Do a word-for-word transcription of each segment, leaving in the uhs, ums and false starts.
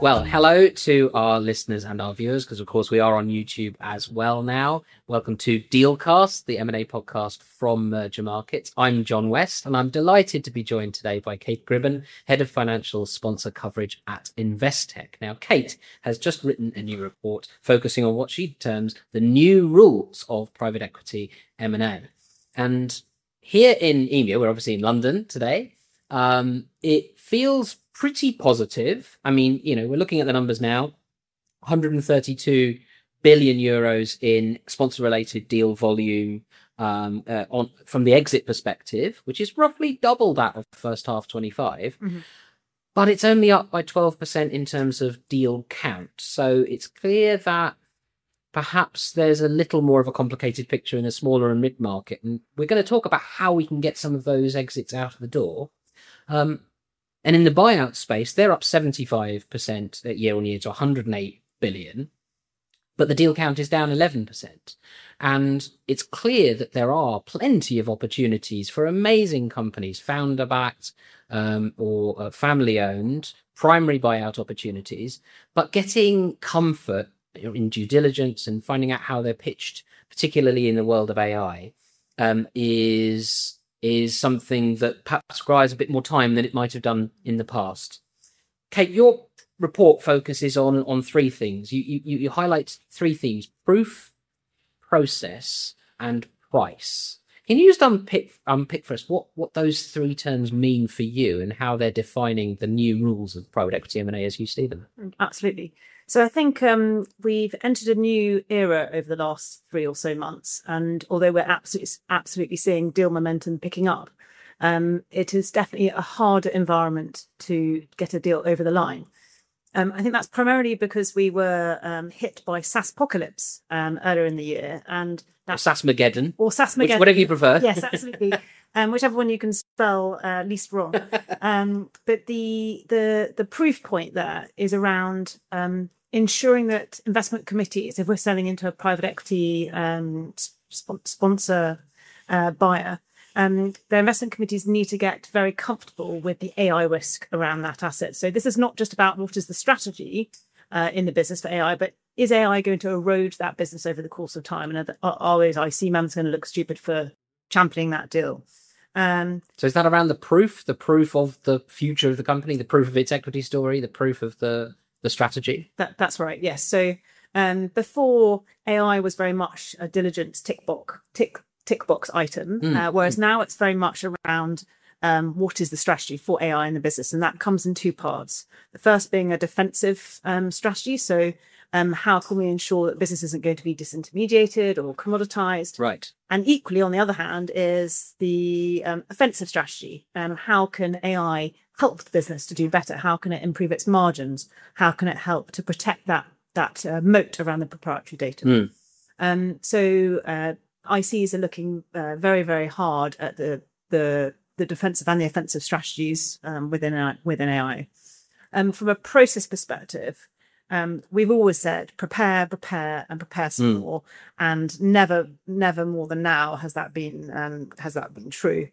Well, hello to our listeners and our viewers, because of course we are on YouTube as well now. Welcome to Dealcast, the M and A podcast from Merger Markets. I'm John West, and I'm delighted to be joined today by Kate Gribben, Head of Financial Sponsor Coverage at Investec. Now, Kate has just written a new report focusing on what she terms the new rules of private equity M and A. And here in E M E A, we're obviously in London today, um, it feels pretty positive. I mean, you know, we're looking at the numbers now, one hundred thirty-two billion euros in sponsor-related deal volume um, uh, on from the exit perspective, which is roughly double that of the first half twenty-five. Mm-hmm. But it's only up by twelve percent in terms of deal count. So it's clear that perhaps there's a little more of a complicated picture in a smaller and mid-market. And we're going to talk about how we can get some of those exits out of the door. Um, And in the buyout space, they're up seventy-five percent year on year to one hundred eight billion, but the deal count is down eleven percent. And it's clear that there are plenty of opportunities for amazing companies, founder-backed um, or uh, family-owned, primary buyout opportunities, but getting comfort in due diligence and finding out how they're pitched, particularly in the world of A I, um, is... is something that perhaps requires a bit more time than it might have done in the past. Kate, your report focuses on, on three things. You, you, you highlight three themes: proof, process, and price. Can you just unpick, unpick for us what, what those three terms mean for you and how they're defining the new rules of private equity M and A as you see them? Absolutely. So I think um, we've entered a new era over the last three or so months. And although we're absolutely, absolutely seeing deal momentum picking up, um, it is definitely a harder environment to get a deal over the line. Um, I think that's primarily because we were um, hit by SaaSpocalypse um, earlier in the year. and Or SaaSmageddon. Or SaaSmageddon. Whatever you prefer. Yes, absolutely. Um, whichever one you can spell uh, least wrong. Um, but the the the proof point there is around um, ensuring that investment committees, if we're selling into a private equity um, sp- sponsor uh, buyer, um, their investment committees need to get very comfortable with the A I risk around that asset. So this is not just about what is the strategy uh, in the business for A I, but is A I going to erode that business over the course of time? And are, are those I C members going to look stupid for championing that deal? Um, so is that around the proof, the proof of the future of the company, the proof of its equity story, the proof of the, the strategy? That, that's right, yes. So um, before, A I was very much a diligence tick box, tick, tick box item, mm. uh, whereas now it's very much around um, what is the strategy for A I in the business. And that comes in two parts. The first being a defensive um, strategy. So Um, how can we ensure that business isn't going to be disintermediated or commoditized? Right. And equally, on the other hand, is the um, offensive strategy. And um, how can A I help the business to do better? How can it improve its margins? How can it help to protect that that uh, moat around the proprietary data? Mm. Um, so uh, I Cs are looking uh, very, very hard at the the the defensive and the offensive strategies um, within within A I. Um, from a process perspective, Um, we've always said prepare, prepare, and prepare some mm. more, and never, never more than now has that been um, has that been true.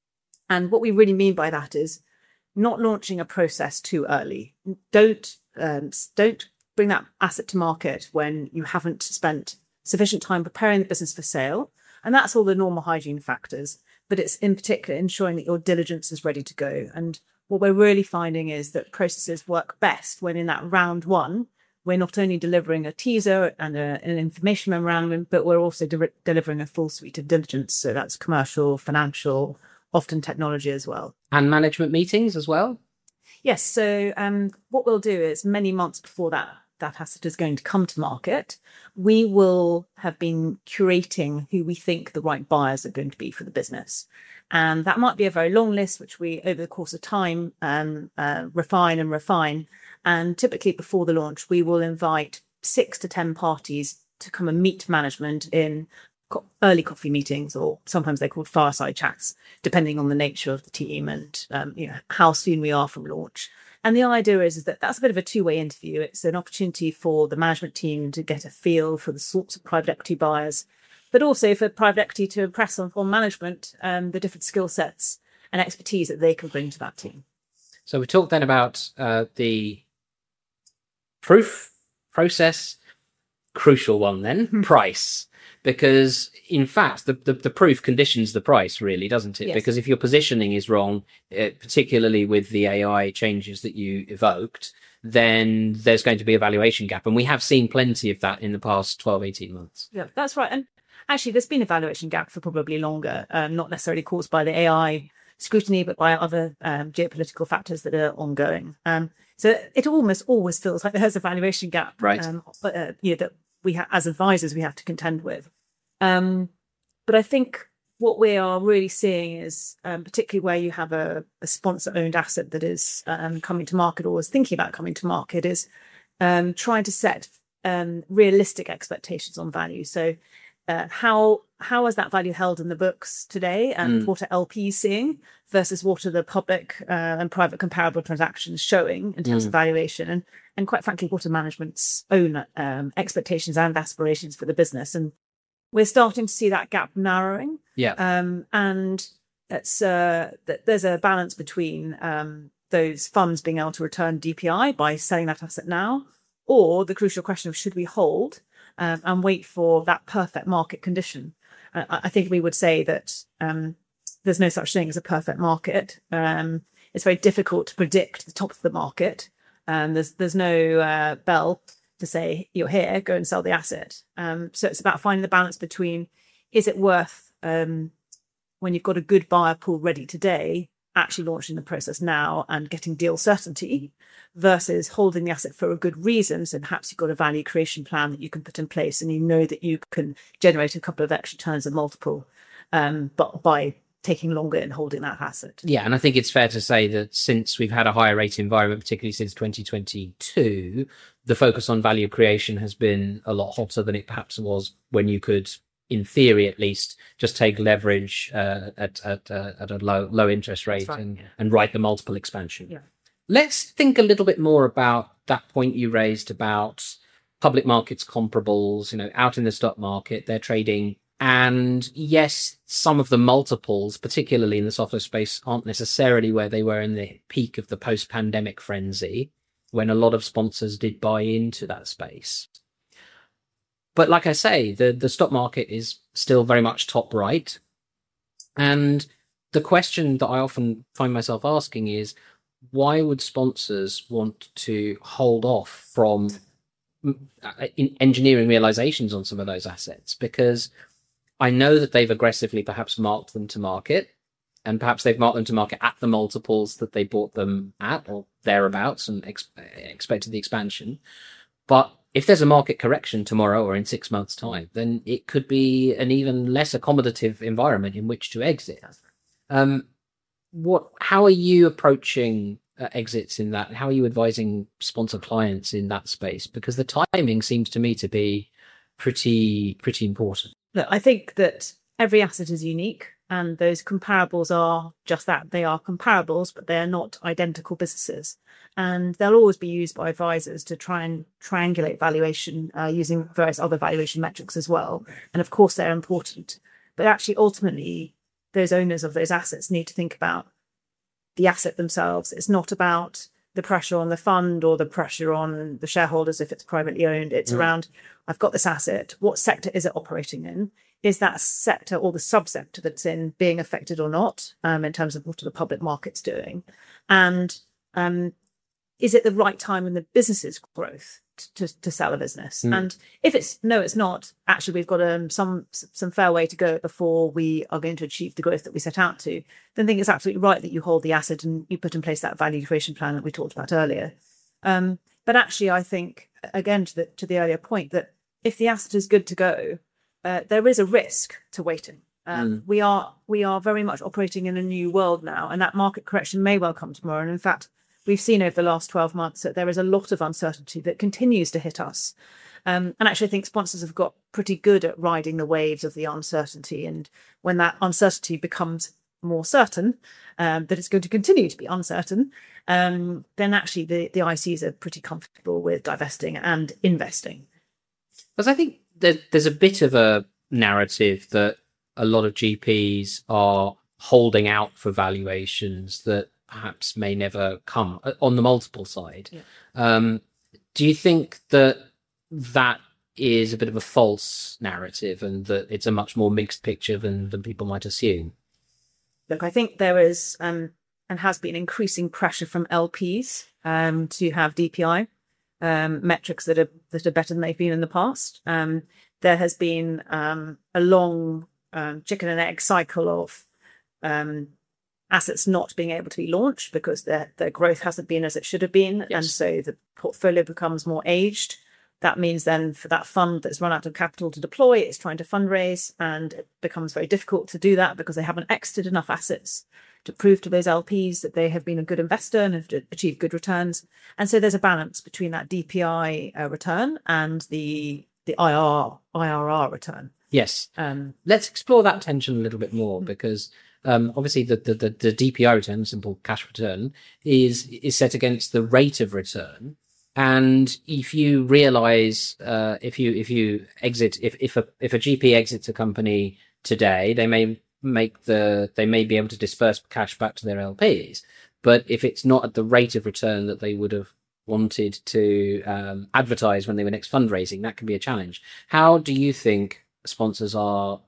And what we really mean by that is not launching a process too early. Don't um, don't bring that asset to market when you haven't spent sufficient time preparing the business for sale, and that's all the normal hygiene factors. But it's in particular ensuring that your diligence is ready to go. And what we're really finding is that processes work best when in that round one, we're not only delivering a teaser and a, an information memorandum, but we're also de- delivering a full suite of diligence. So that's commercial, financial, often technology as well. And management meetings as well? Yes. So um, what we'll do is many months before that, that asset is going to come to market, we will have been curating who we think the right buyers are going to be for the business. And that might be a very long list, which we, over the course of time, um, uh, refine and refine. And typically before the launch, we will invite six to ten parties to come and meet management in co- early coffee meetings, or sometimes they're called fireside chats, depending on the nature of the team and um, you know, how soon we are from launch. And the idea is, is that that's a bit of a two-way interview. It's an opportunity for the management team to get a feel for the sorts of private equity buyers, but also for private equity to impress on, on management um, the different skill sets and expertise that they can bring to that team. So we talked then about uh, the proof, process, crucial one then, price. Because in fact, the, the, the proof conditions the price, really, doesn't it? Yes. Because if your positioning is wrong, uh, particularly with the A I changes that you evoked, then there's going to be a valuation gap. And we have seen plenty of that in the past twelve, eighteen months. Yeah, that's right. And actually, there's been a valuation gap for probably longer, um, not necessarily caused by the A I scrutiny, but by other um, geopolitical factors that are ongoing. Um, so it almost always feels like there's a valuation gap, right? Um, but, uh, you know, that we ha- as advisors, we have to contend with. Um, but I think what we are really seeing is, um, particularly where you have a, a sponsor-owned asset that is um, coming to market or is thinking about coming to market, is um, trying to set um, realistic expectations on value. So uh, how how is that value held in the books today, and mm. what are L Ps seeing versus what are the public uh, and private comparable transactions showing in terms mm. of valuation, and and quite frankly, what are management's own um, expectations and aspirations for the business. And we're starting to see that gap narrowing. Yeah. Um, and it's, uh, th- there's a balance between um, those funds being able to return D P I by selling that asset now, or the crucial question of should we hold um, and wait for that perfect market condition. Uh, I think we would say that um, there's no such thing as a perfect market. Um, it's very difficult to predict the top of the market. And there's there's no uh, bell to say, you're here, go and sell the asset. Um, so it's about finding the balance between, is it worth, um, when you've got a good buyer pool ready today, actually launching the process now and getting deal certainty, versus holding the asset for a good reason. So perhaps you've got a value creation plan that you can put in place and you know that you can generate a couple of extra turns of multiple, um, but by taking longer and holding that asset. Yeah, and I think it's fair to say that since we've had a higher rate environment, particularly since twenty twenty-two, the focus on value creation has been a lot hotter than it perhaps was when you could, in theory at least, just take leverage uh, at at, uh, at a low low interest rate right, and, yeah. and write the multiple expansion. Yeah. Let's think a little bit more about that point you raised about public markets comparables. You know, out in the stock market, they're trading. And yes, some of the multiples, particularly in the software space, aren't necessarily where they were in the peak of the post-pandemic frenzy, when a lot of sponsors did buy into that space. But like I say, the, the stock market is still very much top right. And the question that I often find myself asking is, why would sponsors want to hold off from engineering realizations on some of those assets? Because I know that they've aggressively perhaps marked them to market, and perhaps they've marked them to market at the multiples that they bought them at or thereabouts and ex- expected the expansion. But if there's a market correction tomorrow or in six months' time, then it could be an even less accommodative environment in which to exit. Um, what? How are you approaching uh, exits in that? How are you advising sponsor clients in that space? Because the timing seems to me to be pretty pretty important. Look, I think that every asset is unique, and those comparables are just that. They are comparables, but they are not identical businesses. And they'll always be used by advisors to try and triangulate valuation uh, using various other valuation metrics as well. And of course, they're important. But actually, ultimately, those owners of those assets need to think about the asset themselves. It's not about the pressure on the fund or the pressure on the shareholders if it's privately owned. It's mm. around, I've got this asset. What sector is it operating in? Is that sector or the subsector that's in being affected or not, um, in terms of what are the public markets doing? And um, is it the right time in the business's growth to, to sell a business? Mm. And if it's no, it's not. Actually, we've got um, some some fair way to go before we are going to achieve the growth that we set out to. Then I think it's absolutely right that you hold the asset and you put in place that value creation plan that we talked about earlier. Um, but actually, I think again to the to the earlier point that if the asset is good to go, uh, there is a risk to waiting. Um, mm. We are we are very much operating in a new world now, and that market correction may well come tomorrow. And in fact, we've seen over the last twelve months that there is a lot of uncertainty that continues to hit us. Um, and actually, I think sponsors have got pretty good at riding the waves of the uncertainty. And when that uncertainty becomes more certain, um, that it's going to continue to be uncertain, um, then actually the, the I Cs are pretty comfortable with divesting and investing. Because I think there, there's a bit of a narrative that a lot of G Ps are holding out for valuations that perhaps may never come on the multiple side. Yeah. Um, Do you think that that is a bit of a false narrative and that it's a much more mixed picture than, than people might assume? Look, I think there is um, and has been increasing pressure from L Ps um, to have D P I um, metrics that are that are better than they've been in the past. Um, there has been um, a long um, chicken and egg cycle of um, assets not being able to be launched because their their growth hasn't been as it should have been, Yes. and so the portfolio becomes more aged. That means then for that fund that's run out of capital to deploy, it's trying to fundraise, and it becomes very difficult to do that because they haven't exited enough assets to prove to those L Ps that they have been a good investor and have achieved good returns. And so there's a balance between that D P I uh, return and the the I R R return. Yes. Um, Let's explore that tension a little bit more, because um, obviously the, the, the, the D P I return, simple cash return, is is set against the rate of return. And if you realize, uh, if you if you exit, if if a if a G P exits a company today, they may make the they may be able to disperse cash back to their L Ps. But if it's not at the rate of return that they would have wanted to um, advertise when they were next fundraising, that can be a challenge. How do you think sponsors are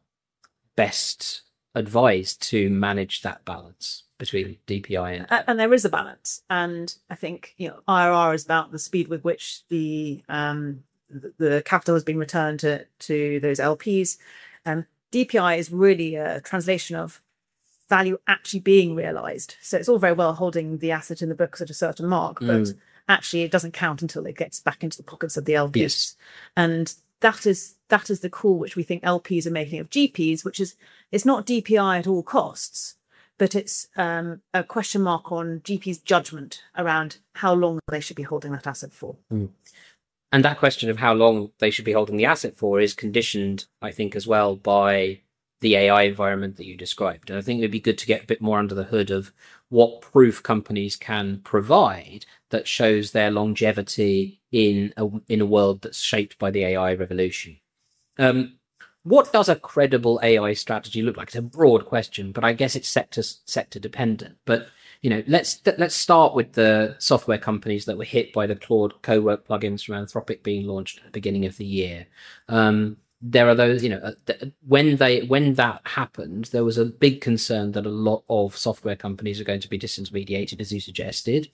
best advised to manage that balance between D P I and... and there is a balance, and I think, you know, I R R is about the speed with which the um the, the capital has been returned to to those L Ps, and D P I is really a translation of value actually being realized. So it's all very well holding the asset in the books at a certain mark, but Mm. actually it doesn't count until it gets back into the pockets of the L Ps. Yes. And that is that is the call which we think L Ps are making of G Ps, which is it's not D P I at all costs, but it's um, a question mark on G P's judgment around how long they should be holding that asset for. Mm. And that question of how long they should be holding the asset for is conditioned, I think, as well by the A I environment that you described. And I think it'd be good to get a bit more under the hood of what proof companies can provide that shows their longevity in a, in a world that's shaped by the A I revolution. Um, what does a credible A I strategy look like? It's a broad question, but I guess it's sector sector dependent. But you know, let's let's start with the software companies that were hit by the Claude Cowork plugins from Anthropic being launched at the beginning of the year. Um, there are those, you know, uh, th- when they when that happened, there was a big concern that a lot of software companies are going to be disintermediated, as you suggested,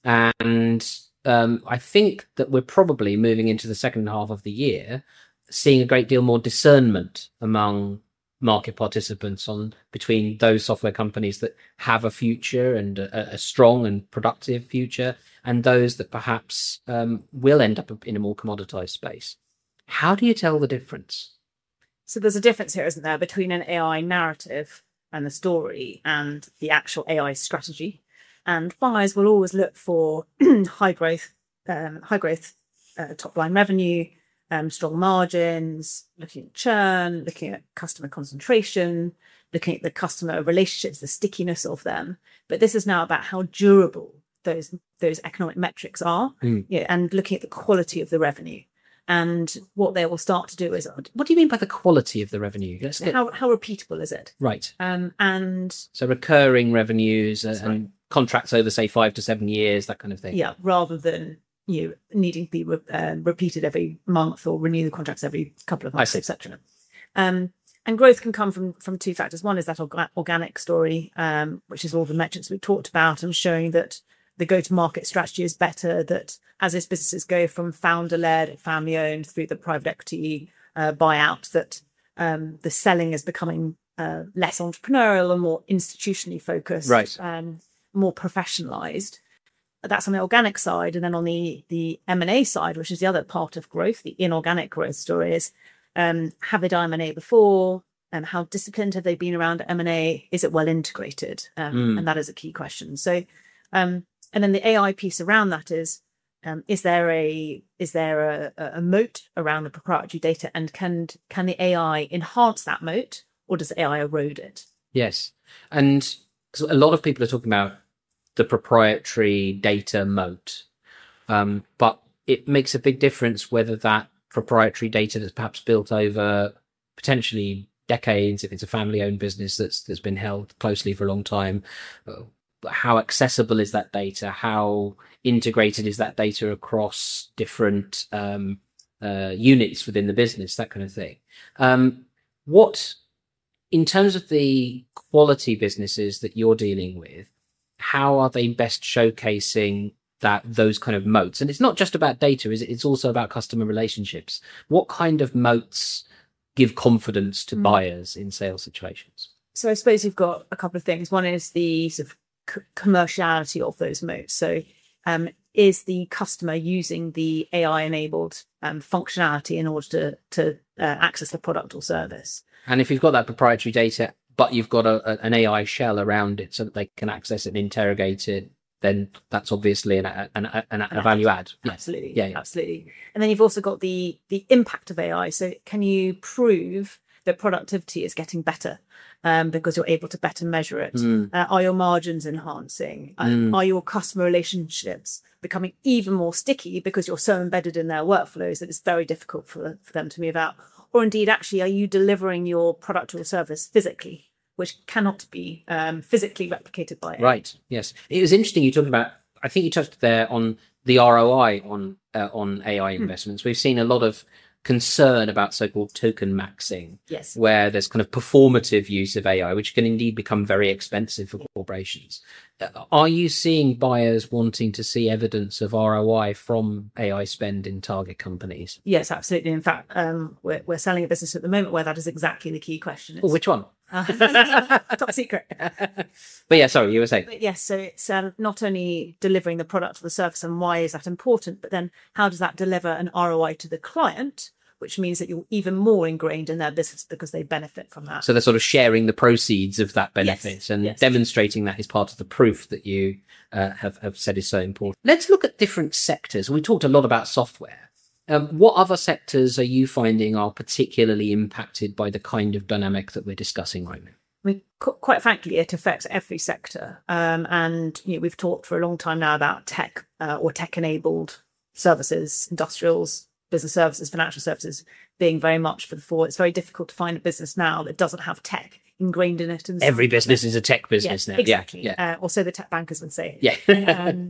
and um, I think that we're probably moving into the second half of the year, seeing a great deal more discernment among market participants on between those software companies that have a future and a, a strong and productive future, and those that perhaps um, will end up in a more commoditized space. How do you tell the difference? So there's a difference here, isn't there, between an A I narrative and the story and the actual A I strategy. And buyers will always look for high growth, um, high growth uh, top line revenue, um, strong margins, looking at churn, looking at customer concentration, looking at the customer relationships, the stickiness of them. But this is now about how durable those those economic metrics are, Mm. yeah, and looking at the quality of the revenue. And what they will start to do is, What do you mean by the quality of the revenue? Let's get, how how repeatable is it? right. Um, and So recurring revenues and, That's right. and contracts over, say, five to seven years, that kind of thing. yeah, rather than you know, needing to be re- uh, repeated every month or renew the contracts every couple of I months, see. et cetera. Um, and growth can come from from two factors. One is that orga- organic story, um, which is all the metrics we've talked about, and showing that the go-to-market strategy is better, that as these businesses go from founder-led, family-owned through the private equity uh, buyout, that um, the selling is becoming uh, less entrepreneurial and more institutionally focused, Right. um, more professionalized. That's on the organic side. And then on the, the M and A side, which is the other part of growth, the inorganic growth story is, um, have they done M and A before? And how disciplined have they been around M and A? Is it well integrated? Um, Mm. And that is a key question. So, um, and then the A I piece around that is, um, is there a is there a, a moat around the proprietary data, and can can the A I enhance that moat, or does A I erode it? Yes. And 'cause a lot of people are talking about the proprietary data moat, um, but it makes a big difference whether that proprietary data that's perhaps built over potentially decades, if it's a family-owned business that's that's been held closely for a long time, uh, how accessible is that data? How integrated is that data across different um, uh, units within the business? That kind of thing. Um, what, in terms of the quality businesses that you're dealing with, how are they best showcasing that those kind of moats? And it's not just about data, is it? It's also about customer relationships. What kind of moats give confidence to mm. buyers in sales situations? So I suppose you've got a couple of things. One is the sort of c- commerciality of those moats. So um, is the customer using the A I-enabled um, functionality in order to, to uh, access the product or service? And if you've got that proprietary data, but you've got a, a, an A I shell around it so that they can access it and interrogate it, then that's obviously an, an, an, an, a value add. Absolutely. Yeah, yeah, absolutely. And then you've also got the the impact of A I. So can you prove that productivity is getting better um, because you're able to better measure it? Mm. Uh, are your margins enhancing? Um, mm. Are your customer relationships becoming even more sticky because you're so embedded in their workflows that it's very difficult for, for them to move out? Or indeed, actually, are you delivering your product or service physically, which cannot be um, physically replicated by A I? Right. Yes. It was interesting you talked about, I think you touched there on the R O I on uh, on A I investments. Hmm. We've seen a lot of concern about so-called token maxing, yes, where there's kind of performative use of A I, which can indeed become very expensive for corporations. Uh, are you seeing buyers wanting to see evidence of R O I from A I spend in target companies? Yes, absolutely. In fact, um, we're, we're selling a business at the moment where that is exactly the key question. Oh, which one? Uh, top secret. But yeah, sorry, you were saying. But yes, so it's um, not only delivering the product or the service and why is that important, but then how does that deliver an R O I to the client, which means that you're even more ingrained in their business because they benefit from that. So they're sort of sharing the proceeds of that benefit yes, and yes. demonstrating that is part of the proof that you uh, have, have said is so important. Let's look at different sectors. We talked a lot about software. Um, what other sectors are you finding are particularly impacted by the kind of dynamic that we're discussing right now? I mean, quite frankly, it affects every sector. Um, and you know, we've talked for a long time now about tech uh, or tech-enabled services, industrials, business services, financial services being very much for the fore. It's very difficult to find a business now that doesn't have tech ingrained in it. And every business is a tech business yeah, now. Exactly. Yeah, yeah. Uh, or so the tech bankers would say. Yeah. um,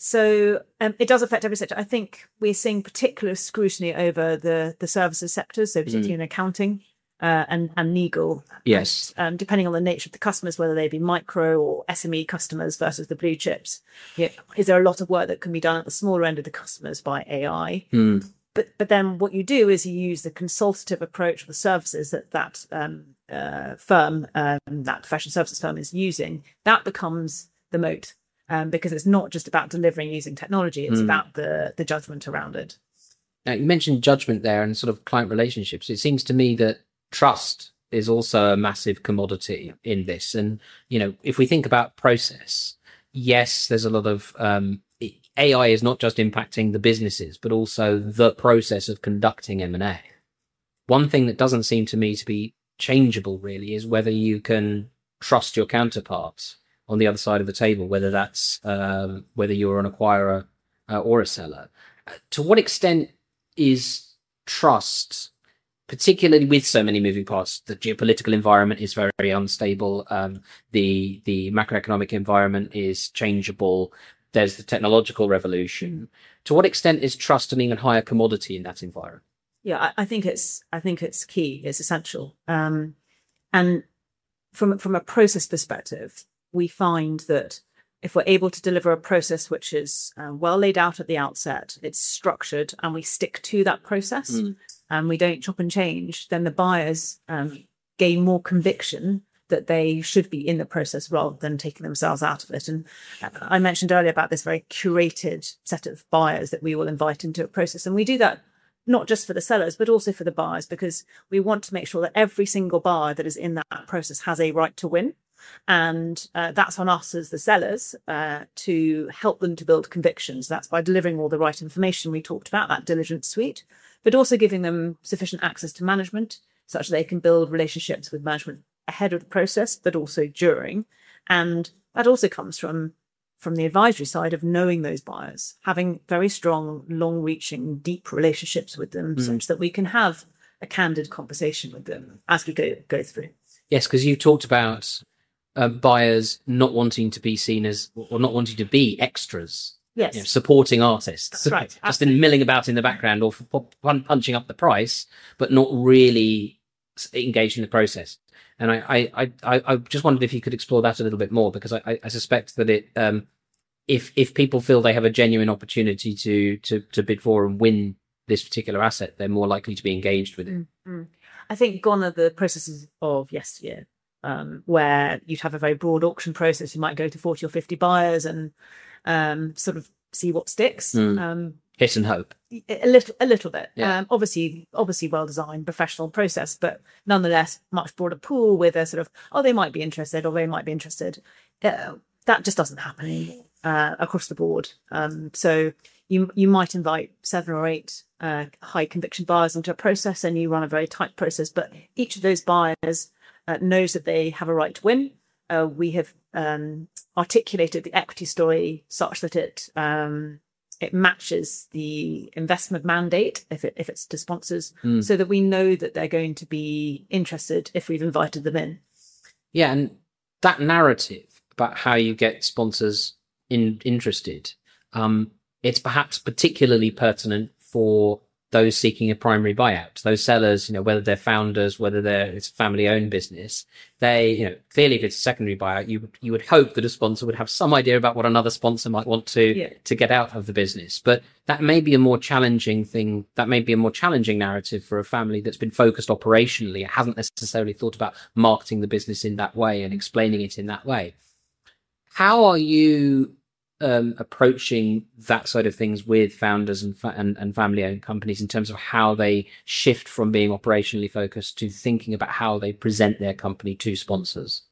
So um, it does affect every sector. I think we're seeing particular scrutiny over the, the services sectors, so particularly mm. in accounting uh, and, and legal. Yes. And, um, depending on the nature of the customers, whether they be micro or S M E customers versus the blue chips, yeah, is there a lot of work that can be done at the smaller end of the customers by A I? Mm. But but then what you do is you use the consultative approach of the services that that um, uh, firm, um, that professional services firm is using. That becomes the moat. Um, because it's not just about delivering using technology, it's mm. about the the judgment around it. Now, you mentioned judgment there and sort of client relationships. It seems to me that trust is also a massive commodity in this. And, you know, if we think about process, yes, there's a lot of um, A I is not just impacting the businesses, but also the process of conducting M and A. One thing that doesn't seem to me to be changeable really is whether you can trust your counterparts on the other side of the table, whether that's um, whether you're an acquirer uh, or a seller. Uh, to what extent is trust, particularly with so many moving parts? The geopolitical environment is very, very unstable. Um, the the macroeconomic environment is changeable. There's the technological revolution. To what extent is trust an even higher commodity in that environment? Yeah, I, I think it's I think it's key. It's essential. Um, and from from a process perspective, we find that if we're able to deliver a process which is uh, well laid out at the outset, it's structured, and we stick to that process, mm. and we don't chop and change, then the buyers um, gain more conviction that they should be in the process rather than taking themselves out of it. And I mentioned earlier about this very curated set of buyers that we will invite into a process. And we do that not just for the sellers, but also for the buyers, because we want to make sure that every single buyer that is in that process has a right to win. And uh, that's on us as the sellers uh, to help them to build convictions. That's by delivering all the right information. We talked about that diligence suite, but also giving them sufficient access to management such that they can build relationships with management ahead of the process, but also during. And that also comes from, from the advisory side of knowing those buyers, having very strong, long-reaching, deep relationships with them, mm. such that we can have a candid conversation with them as we go, go through. Yes, because you talked about uh, buyers not wanting to be seen as, or not wanting to be extras. Yes. You know, supporting artists. That's right. Just in milling about in the background or f- punching up the price, but not really engaged in the process. And I, I, I, I just wondered if you could explore that a little bit more, because I, I suspect that it, um, if if people feel they have a genuine opportunity to to to bid for and win this particular asset, they're more likely to be engaged with it. Mm-hmm. I think gone are the processes of yesteryear, um, where you'd have a very broad auction process. You might go to forty or fifty buyers and um, sort of see what sticks. Mm. Um, Hit and hope. A little, a little bit. Yeah. Um, obviously, obviously, well designed, professional process, but nonetheless, much broader pool with a sort of, oh, they might be interested, or they might be interested. Uh, that just doesn't happen anymore uh, across the board. Um, so you you might invite seven or eight uh, high conviction buyers into a process, and you run a very tight process. But each of those buyers uh, knows that they have a right to win. Uh, we have um, articulated the equity story such that it. Um, It matches the investment mandate if it, if it's to sponsors, mm. so that we know that they're going to be interested if we've invited them in. Yeah, and that narrative about how you get sponsors in, interested, um, it's perhaps particularly pertinent for those seeking a primary buyout. Those sellers, you know, whether they're founders, whether they're it's a family-owned business, they, you know, clearly if it's a secondary buyout, you you would hope that a sponsor would have some idea about what another sponsor might want to yeah. to get out of the business. But that may be a more challenging thing. That may be a more challenging narrative for a family that's been focused operationally. It hasn't necessarily thought about marketing the business in that way and explaining it in that way. How are you Um, approaching that side of things with founders and, fa- and, and family-owned companies in terms of how they shift from being operationally focused to thinking about how they present their company to sponsors?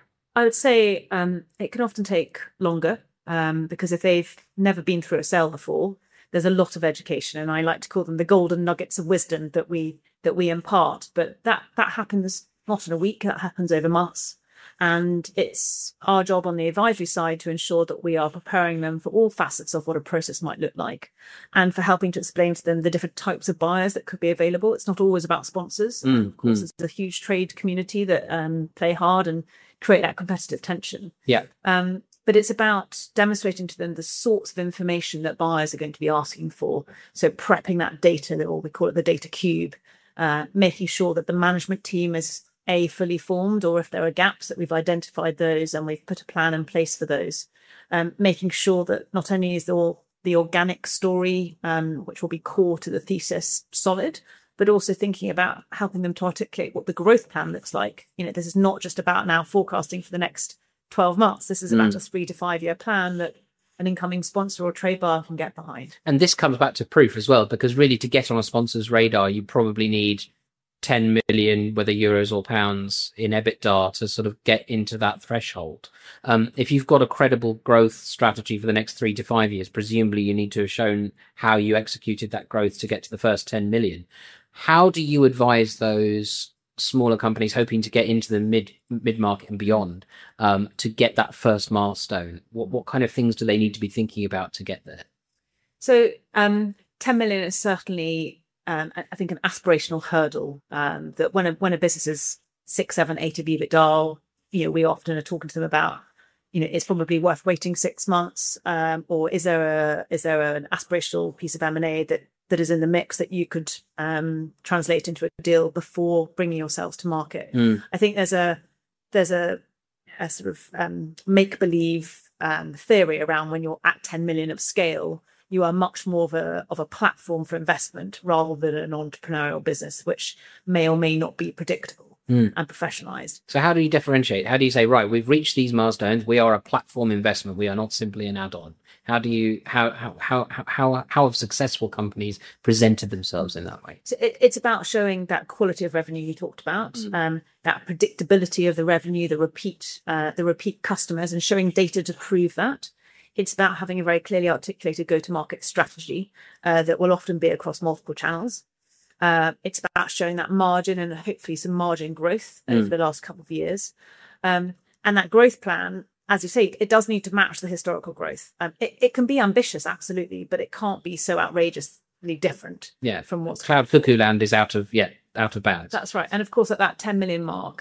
I would say um, it can often take longer um, because if they've never been through a sale before, there's a lot of education, and I like to call them the golden nuggets of wisdom that we that we impart. But that that happens not in a week; that happens over months. And it's our job on the advisory side to ensure that we are preparing them for all facets of what a process might look like, and for helping to explain to them the different types of buyers that could be available. It's not always about sponsors. Mm, of course, mm. there's a huge trade community that um, play hard and create that competitive tension. Yeah. Um, but it's about demonstrating to them the sorts of information that buyers are going to be asking for. So prepping that data, or we call it the data cube, uh, making sure that the management team is A, fully formed, or if there are gaps that we've identified those and we've put a plan in place for those, um, making sure that not only is the, the organic story, um, which will be core to the thesis, solid, but also thinking about helping them to articulate what the growth plan looks like. You know, this is not just about now forecasting for the next twelve months. This is about mm. a three to five year plan that an incoming sponsor or trade buyer can get behind. And this comes back to proof as well, because really to get on a sponsor's radar, you probably need ten million, whether euros or pounds, in EBITDA to sort of get into that threshold. Um, if you've got a credible growth strategy for the next three to five years, presumably you need to have shown how you executed that growth to get to the first ten million. How do you advise those smaller companies hoping to get into the mid mid market and beyond um, to get that first milestone? What what kind of things do they need to be thinking about to get there? So um, ten million is certainly Um, I think an aspirational hurdle um, that when a when a business is six, seven, eight of EBITDA, you know, we often are talking to them about, you know, it's probably worth waiting six months, um, or is there a is there an aspirational piece of M and A that that is in the mix that you could um, translate into a deal before bringing yourselves to market? Mm. I think there's a there's a, a sort of um, make believe um, theory around when you're at ten million of scale. You are much more of a of a platform for investment rather than an entrepreneurial business, which may or may not be predictable mm. and professionalized. So how do you differentiate? How do you say, right, we've reached these milestones, we are a platform investment, we are not simply an add-on? How do you how how how how how have successful companies presented themselves in that way? So it, it's about showing that quality of revenue you talked about, mm. um, that predictability of the revenue, the repeat uh, the repeat customers, and showing data to prove that. It's about having a very clearly articulated go-to-market strategy uh, that will often be across multiple channels. Uh, it's about showing that margin and hopefully some margin growth mm. over the last couple of years. Um, and that growth plan, as you say, it does need to match the historical growth. Um, it, it can be ambitious, absolutely, but it can't be so outrageously different yeah. from what's Cloud Cuckoo Land is out of, yeah, out of bounds. That's right. And of course, at that ten million mark,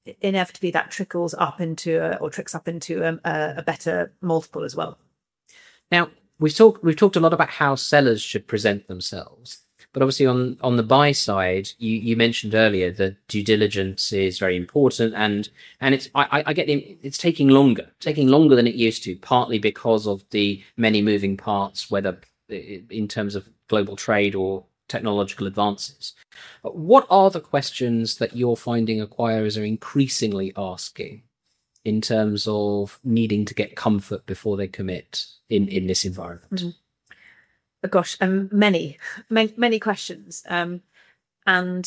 inevitably that trickles up into a, or tricks up into a, a, a better multiple as well. Now, we've talked we've talked a lot about how sellers should present themselves. But obviously on, on the buy side, you, you mentioned earlier that due diligence is very important, and and it's I, I get it, it's taking longer, taking longer than it used to, partly because of the many moving parts, whether in terms of global trade or technological advances. What are the questions that you're finding acquirers are increasingly asking in terms of needing to get comfort before they commit in, in this environment? Mm-hmm. Oh, gosh, um, many, many, many questions. Um, and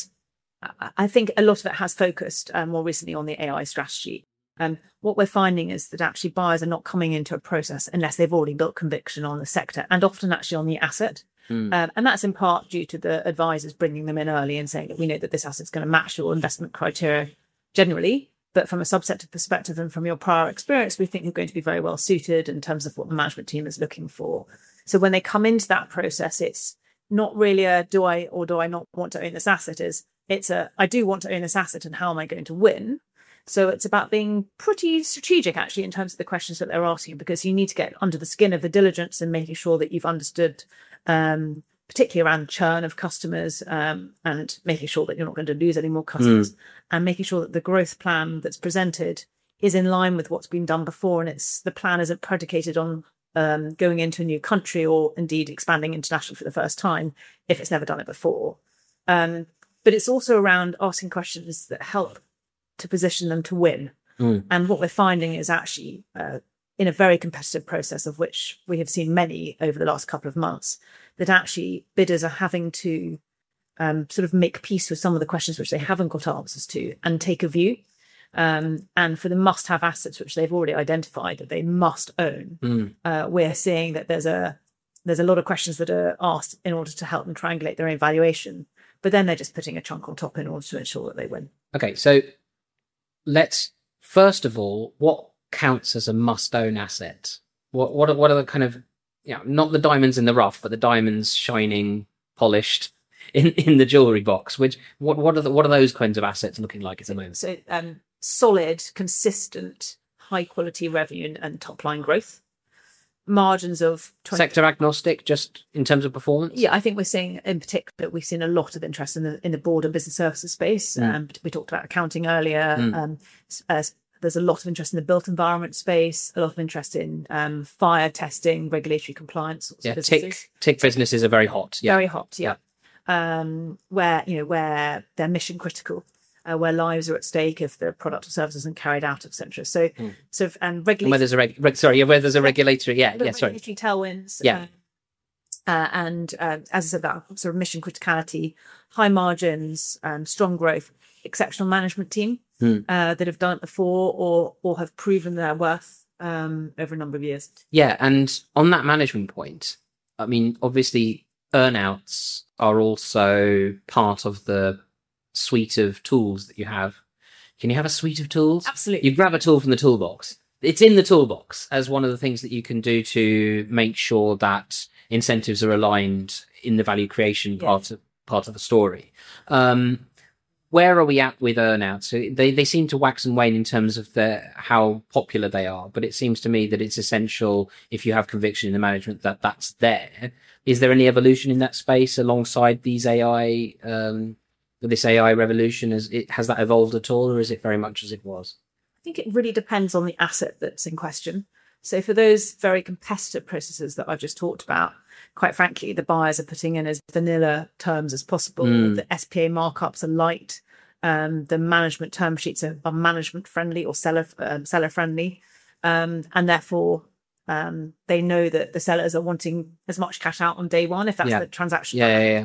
I think a lot of it has focused um, more recently on the A I strategy. Um, what we're finding is that actually buyers are not coming into a process unless they've already built conviction on the sector, and often actually on the asset. Mm. Um, and that's in part due to the advisors bringing them in early and saying that we know that this asset's going to match your investment criteria generally. But from a subsector perspective and from your prior experience, we think you're going to be very well suited in terms of what the management team is looking for. So when they come into that process, it's not really a do I or do I not want to own this asset. Is it's a I do want to own this asset, and how am I going to win? So it's about being pretty strategic, actually, in terms of the questions that they're asking, because you need to get under the skin of the diligence and making sure that you've understood, um, particularly around churn of customers, um, and making sure that you're not going to lose any more customers, mm. and making sure that the growth plan that's presented is in line with what's been done before, and it's the plan isn't predicated on um, going into a new country or indeed expanding internationally for the first time if it's never done it before. Um, but it's also around asking questions that help to position them to win. Mm. And what we're finding is actually uh, in a very competitive process, of which we have seen many over the last couple of months, that actually bidders are having to um, sort of make peace with some of the questions which they haven't got answers to and take a view. Um, and for the must-have assets, which they've already identified that they must own, mm. uh, we're seeing that there's a there's a lot of questions that are asked in order to help them triangulate their own valuation. But then they're just putting a chunk on top in order to ensure that they win. Okay, so let's first of all, what counts as a must-own asset? What what are, what are the kind of, you know, not the diamonds in the rough, but the diamonds shining, polished in, in the jewelry box? Which what what are the, what are those kinds of assets looking like at the moment? So um, solid, consistent, high-quality revenue and, and top-line growth. Margins of twenty sector agnostic, just in terms of performance. Yeah, I think we're seeing in particular we've seen a lot of interest in the in the broader business services space. Mm. Um, we talked about accounting earlier. Mm. Um, uh, there's a lot of interest in the built environment space. A lot of interest in um, fire testing, regulatory compliance. Yeah, tick tick businesses are very hot. Yeah, very hot. Yeah, yeah. Um, where you know where they're mission critical. Uh, where lives are at stake if the product or service isn't carried out, et cetera. So, mm. so and regulatory. Where there's a reg- reg- sorry, where there's a regulatory, yeah, yeah, sorry, regulatory tailwinds, yeah, um, uh, and uh, as I said, that sort of mission criticality, high margins, um, strong growth, exceptional management team mm. uh, that have done it before or or have proven their worth um, over a number of years. Yeah, and on that management point, I mean, obviously, earnouts are also part of the suite of tools that you have. Can you have a suite of tools? Absolutely. You grab a tool from the toolbox. It's in the toolbox as one of the things that you can do to make sure that incentives are aligned in the value creation yeah. part of part of the story. Um, where are we at with earnouts? So they they seem to wax and wane in terms of the how popular they are, but it seems to me that it's essential if you have conviction in the management that that's there. Is there any evolution in that space alongside these A I? Um, This A I revolution, is it has that evolved at all, or is it very much as it was? I think it really depends on the asset that's in question. So for those very competitive processes that I've just talked about, quite frankly, the buyers are putting in as vanilla terms as possible. Mm. The S P A markups are light. Um, the management term sheets are, are management friendly or seller um, seller friendly, um, and therefore um, they know that the sellers are wanting as much cash out on day one if that's yeah. the transaction. Yeah, yeah, yeah.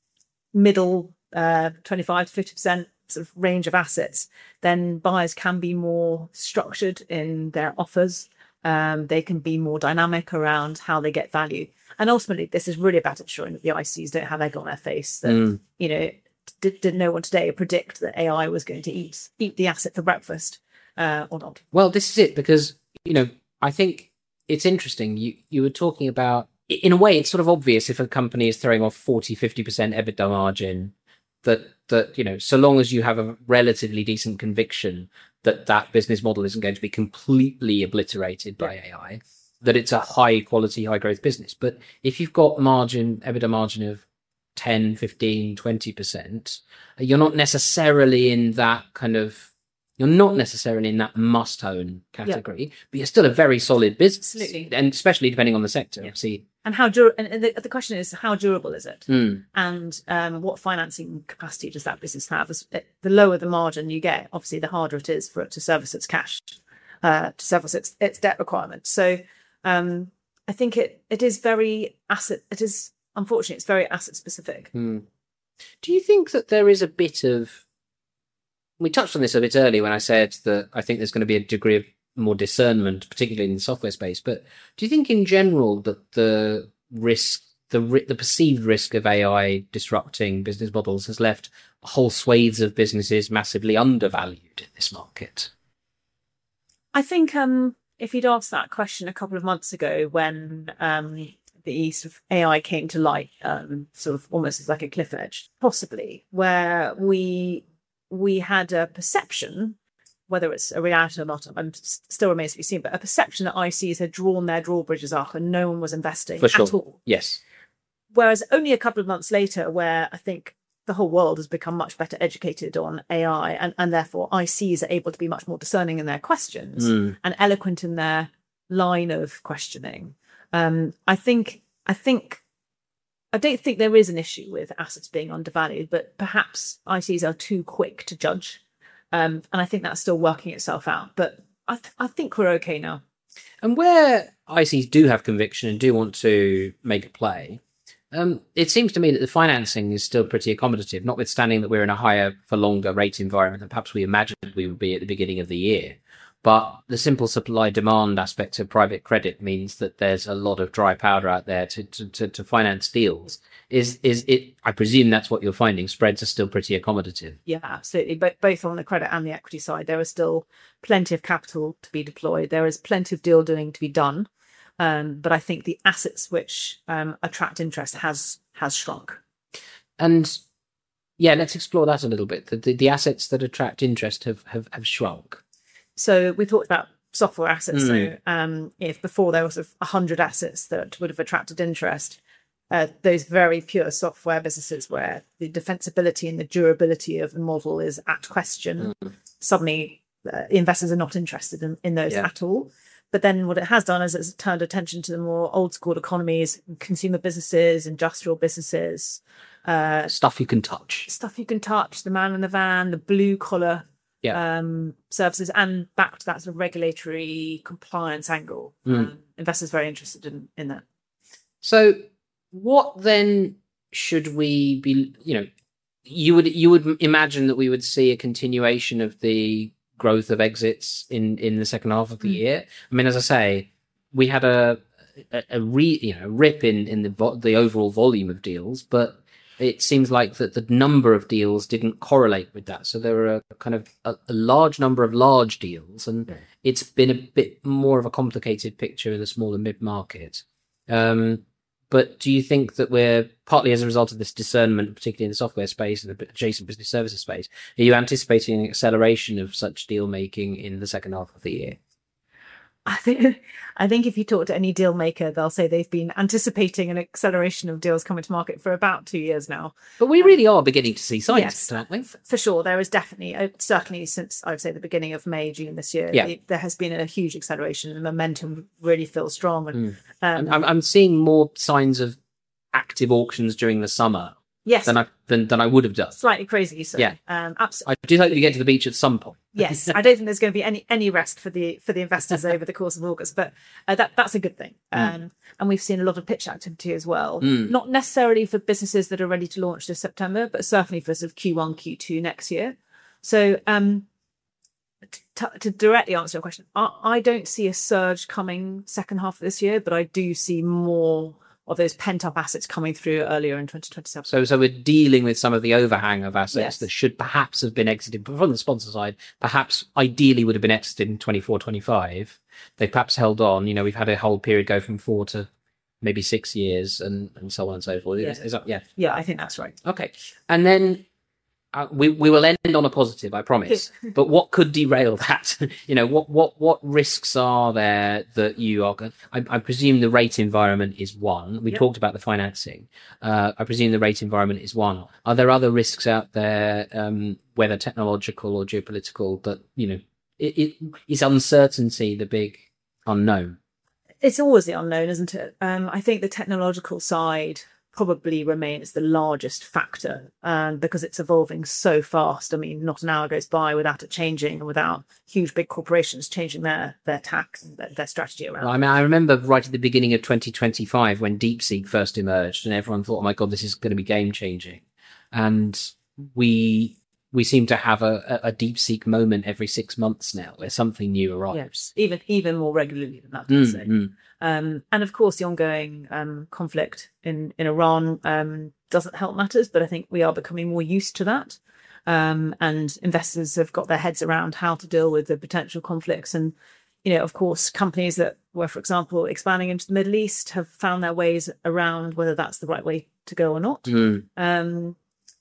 Middle. Uh, twenty-five to fifty percent sort of range of assets, then buyers can be more structured in their offers. Um, they can be more dynamic around how they get value. And ultimately, this is really about ensuring that the I Cs don't have egg on their face. That, mm. you know, did, did no one today predict that A I was going to eat eat the asset for breakfast uh, or not? Well, this is it, because, you know, I think it's interesting. You, you were talking about, in a way, it's sort of obvious if a company is throwing off forty, fifty percent EBITDA margin, that that you know, so long as you have a relatively decent conviction that that business model isn't going to be completely obliterated by Yeah. A I, that it's a high quality, high growth business. But if you've got margin, EBITDA margin of ten, fifteen, twenty percent, you're not necessarily in that kind of, you're not necessarily in that must own category, but you're still a very solid business. Absolutely. And especially depending on the sector. Yeah. See, And how dur- and and the, the question is, how durable is it? Mm. And um, what financing capacity does that business have? As- The lower the margin you get, obviously, the harder it is for it to service its cash, uh, to service its its debt requirements. So um, I think it it is very asset. It is unfortunately it's very asset specific. Mm. Do you think that there is a bit of, we touched on this a bit earlier when I said that I think there's going to be a degree of more discernment, particularly in the software space. But do you think in general that the risk, the the perceived risk of A I disrupting business models has left whole swathes of businesses massively undervalued in this market? I think um, if you'd asked that question a couple of months ago when um, the sort of A I came to light, um, sort of almost as like a cliff edge, possibly, where we we had a perception, whether it's a reality or not, I'm still remains to be seen, but a perception that I Cs had drawn their drawbridges up and no one was investing For sure. at all. Yes. Whereas only a couple of months later, where I think the whole world has become much better educated on A I, and, and therefore I Cs are able to be much more discerning in their questions Mm. and eloquent in their line of questioning. Um, I think, I think, I don't think there is an issue with assets being undervalued, but perhaps I Cs are too quick to judge. Um, and I think that's still working itself out. But I, th- I think we're okay now. And where I Cs do have conviction and do want to make a play, um, it seems to me that the financing is still pretty accommodative, notwithstanding that we're in a higher for longer rate environment than perhaps we imagined we would be at the beginning of the year. But the simple supply demand aspect of private credit means that there's a lot of dry powder out there to, to, to, to finance deals. Is is it? I presume that's what you're finding. Spreads are still pretty accommodative. Yeah, absolutely. But both on the credit and the equity side, there is still plenty of capital to be deployed. There is plenty of deal doing to be done. Um, but I think the assets which um, attract interest has has shrunk. And yeah, let's explore that a little bit. The, the, the assets that attract interest have, have, have shrunk. So we talked about software assets. Mm. So um, if before there was a hundred assets that would have attracted interest, uh, those very pure software businesses where the defensibility and the durability of the model is at question, Mm. suddenly uh, investors are not interested in, in those Yeah. at all. But then what it has done is it's turned attention to the more old school economies, consumer businesses, industrial businesses, uh, Stuff you can touch. stuff you can touch, the man in the van, the blue collar Yeah. um, services, and back to that sort of regulatory compliance angle. Mm. Um, investors very interested in, in that. So what then should we be, you know, you would you would imagine that we would see a continuation of the growth of exits in, in the second half of the Mm. year. I mean, as I say, we had a a, a re, you know, rip in, in the vo- the overall volume of deals, but it seems like that the number of deals didn't correlate with that. So there were a kind of a, a large number of large deals, and Yeah. it's been a bit more of a complicated picture in the smaller mid-market. Um, but do you think that we're, partly as a result of this discernment, particularly in the software space and the adjacent business services space, are you anticipating an acceleration of such deal making in the second half of the year? I think I think if you talk to any deal maker, they'll say they've been anticipating an acceleration of deals coming to market for about two years now. But we really are beginning to see signs, Yes. aren't we? F- For sure, there is definitely, uh, certainly since I would say the beginning of May, June this year, Yeah. the- there has been a huge acceleration. The momentum really feels strong. And Mm. um, I'm, I'm seeing more signs of active auctions during the summer yes, than I than, than I would have done. slightly crazy. So Yeah. um, abs- I do hope we get to the beach at some point. yes, I don't think there's going to be any any rest for the for the investors over the course of August, but uh, that that's a good thing. Um, and we've seen a lot of pitch activity as well, Mm. not necessarily for businesses that are ready to launch this September, but certainly for sort of Q one, Q two next year. So um, to, to directly answer your question, I, I don't see a surge coming second half of this year, but I do see more of those pent up assets coming through earlier in twenty twenty-seven. So, so we're dealing with some of the overhang of assets Yes. that should perhaps have been exited, but from the sponsor side, perhaps ideally would have been exited in twenty-four, twenty-five. They've perhaps held on. You know, we've had a whole period go from four to maybe six years and, and so on and so forth. Yeah. Is, is that, yeah. Yeah, I think that's right. Okay. And then uh, we we will end on a positive, I promise. But what could derail that? You know, what what what risks are there that you are going? I, I presume the rate environment is one. We Yep. talked about the financing. Uh, I presume the rate environment is one. Are there other risks out there, um, whether technological or geopolitical, that you know, it, it is uncertainty the big unknown? It's always the unknown, isn't it? Um, I think the technological side probably remains the largest factor, um, because it's evolving so fast. I mean, not an hour goes by without it changing and without huge big corporations changing their their tax and their, their strategy around. I mean, I remember right at the beginning of twenty twenty-five when DeepSeek first emerged, and everyone thought, "Oh my God, this is going to be game changing," and we we seem to have a, a DeepSeek moment every six months now, where something new arrives. Yes, even even more regularly than that, I'd Mm, say. mm. Um, and of course, the ongoing um, conflict in, in Iran um, doesn't help matters, but I think we are becoming more used to that. Um, and investors have got their heads around how to deal with the potential conflicts. And, you know, of course, companies that were, for example, expanding into the Middle East have found their ways around whether that's the right way to go or not. Mm. Um,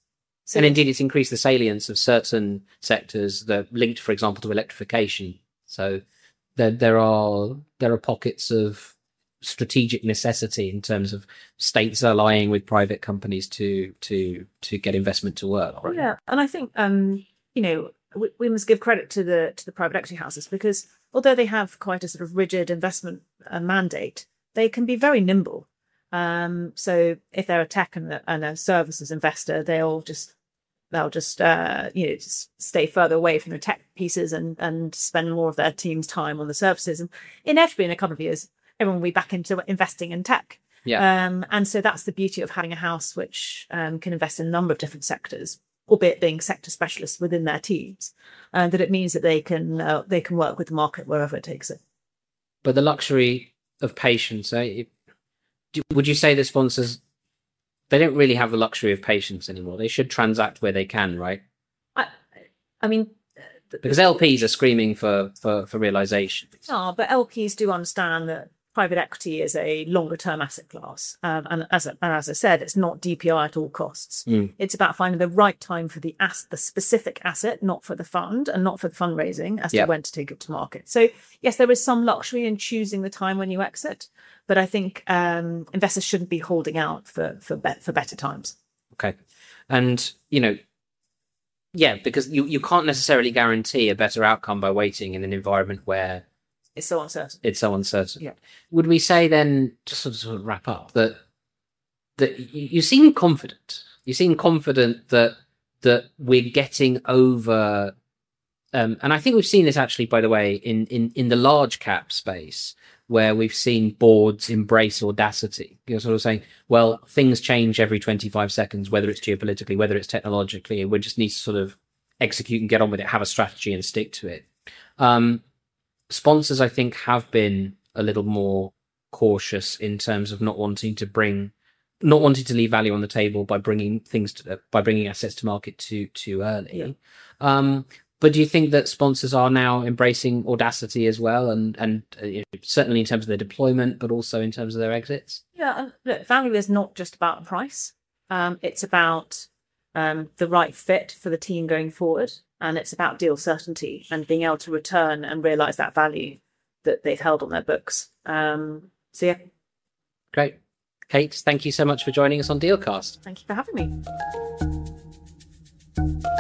so And indeed, it's increased the salience of certain sectors that linked, for example, to electrification. So there, there are there are pockets of strategic necessity in terms of states allying with private companies to to to get investment to work. Right? Yeah, and I think um, you know we, we must give credit to the to the private equity houses, because although they have quite a sort of rigid investment uh, mandate, they can be very nimble. Um, so if they're a tech and a, and a services investor, they'll just they'll just uh, you know just stay further away from the tech pieces and and spend more of their team's time on the services. And inevitably, in a couple of years, everyone will be back into investing in tech. Yeah. Um, and so that's the beauty of having a house which um, can invest in a number of different sectors, albeit being sector specialists within their teams, and that it means that they can uh, they can work with the market wherever it takes it. But the luxury of patience, eh? Do- would you say the sponsors, they don't really have the luxury of patience anymore? They should transact where they can, right? I, I mean, th- Because L Ps are screaming for for for realization. no, but L Ps do understand that private equity is a longer term asset class, um, and as I, and as I said, it's not D P I at all costs. Mm. It's about finding the right time for the as- the specific asset, not for the fund and not for the fundraising, as Yeah. to when to take it to market. So yes, there is some luxury in choosing the time when you exit, but I think um, investors shouldn't be holding out for for be- for better times. Okay. And, you know, yeah, because you, you can't necessarily guarantee a better outcome by waiting in an environment where It's so uncertain. it's so uncertain. Yeah. Would we say then, just sort of, sort of wrap up, that that you, you seem confident. You seem confident that that we're getting over, um, and I think we've seen this actually, by the way, in in in the large cap space, where we've seen boards embrace audacity. You're sort of saying, well, things change every twenty-five seconds, whether it's geopolitically, whether it's technologically, and we just need to sort of execute and get on with it, have a strategy and stick to it. Um, sponsors, I think, have been a little more cautious in terms of not wanting to bring, not wanting to leave value on the table by bringing things to, by bringing assets to market too too early. Yeah. Um, but do you think that sponsors are now embracing audacity as well, and and uh, you know, certainly in terms of their deployment, but also in terms of their exits? Yeah, and look, value is not just about price. Um, it's about um, the right fit for the team going forward, and it's about deal certainty and being able to return and realise that value that they've held on their books. Um, so yeah, Great, Kate. Thank you so much for joining us on Dealcast. thank you for having me.